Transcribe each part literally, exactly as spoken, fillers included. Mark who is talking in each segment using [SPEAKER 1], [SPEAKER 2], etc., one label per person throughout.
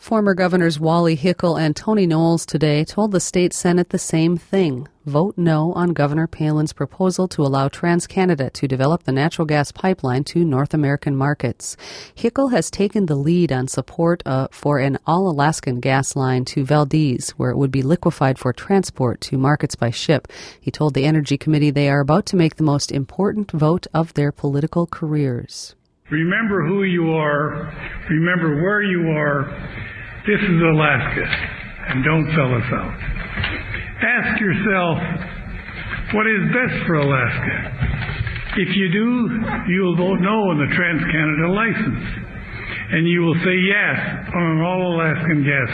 [SPEAKER 1] Former Governors Wally Hickel and Tony Knowles today told the state Senate the same thing. Vote no on Governor Palin's proposal to allow TransCanada to develop the natural gas pipeline to North American markets. Hickel has taken the lead on support uh, for an all-Alaskan gas line to Valdez, where it would be liquefied for transport to markets by ship. He told the Energy Committee they are about to make the most important vote of their political careers.
[SPEAKER 2] Remember who you are. Remember where you are. This is Alaska, and don't sell us out. Ask yourself, what is best for Alaska? If you do, you will vote no on the TransCanada license, and you will say yes on an all-Alaskan gas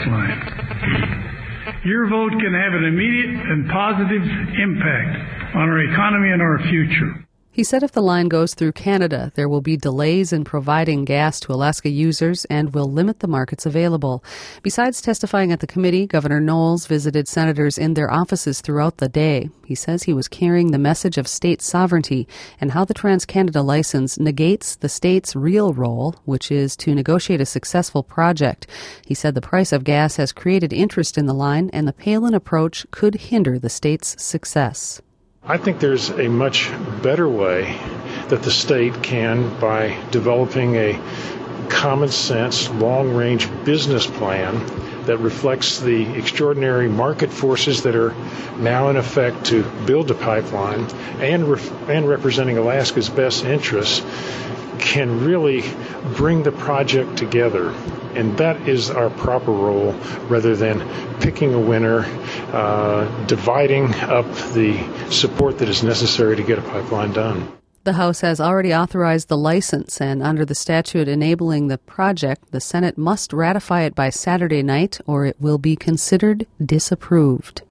[SPEAKER 2] line. Your vote can have an immediate and positive impact on our economy and our future.
[SPEAKER 1] He said if the line goes through Canada, there will be delays in providing gas to Alaska users and will limit the markets available. Besides testifying at the committee, Governor Knowles visited senators in their offices throughout the day. He says he was carrying the message of state sovereignty and how the TransCanada license negates the state's real role, which is to negotiate a successful project. He said the price of gas has created interest in the line and the Palin approach could hinder the state's success.
[SPEAKER 3] I think there's a much better way that the state can, by developing a common sense, long-range business plan that reflects the extraordinary market forces that are now in effect to build a pipeline and, ref- and representing Alaska's best interests, can really bring the project together. And that is our proper role, rather than picking a winner, uh, dividing up the support that is necessary to get a pipeline done.
[SPEAKER 1] The House has already authorized the license, and under the statute enabling the project, the Senate must ratify it by Saturday night, or it will be considered disapproved.